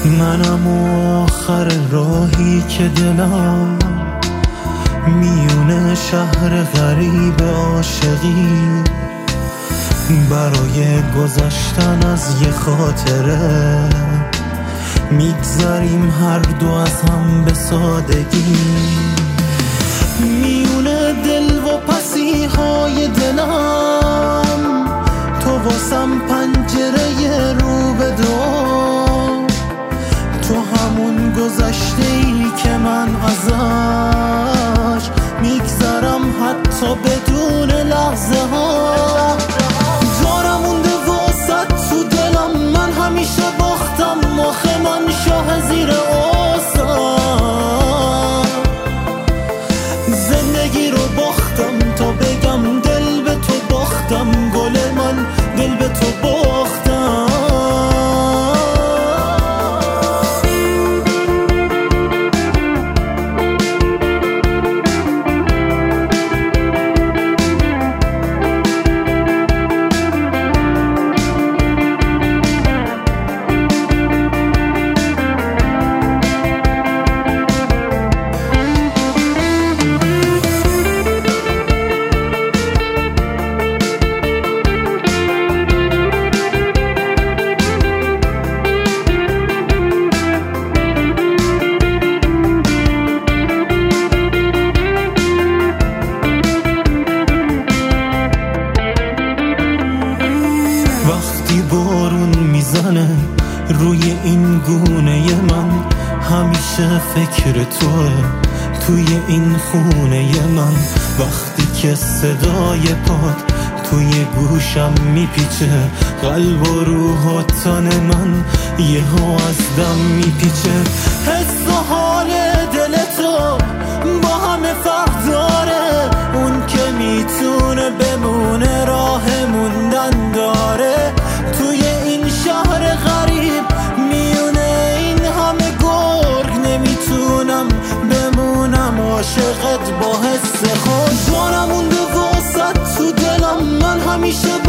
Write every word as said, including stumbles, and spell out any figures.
منم آخر راهی که دلم میونه شهر غریب عاشقی، برای گذشتن از یه خاطره میگذریم هر دو از هم به سادگی. میونه دل و پسی های دلم تو واسم پنجره رو به دو، تو همون گذشته ای که من ازش میگذرم حتی بدون لحظه ها. جانم مونده واسط تو دلم، من همیشه باختم آخه من شاه زیر آسم. زندگی رو باختم تا بگم دل به تو باختم، گل من دل به تو باختم. وقتی بارون میزنه روی این گونه من، همیشه فکر توه توی این خونه من. وقتی که صدای پات توی گوشم میپیچه، قلب و روح و تن من یهو از دم میپیچه. حس و حال دل تو با همه فرق داره، اون که میتونه بمونه راه موندن داره. توی این شهر غریب میونه این همه گرگ نمیتونم بمونم عاشقت با حس خود. جانم مونده واسط تو دلم، من همیشه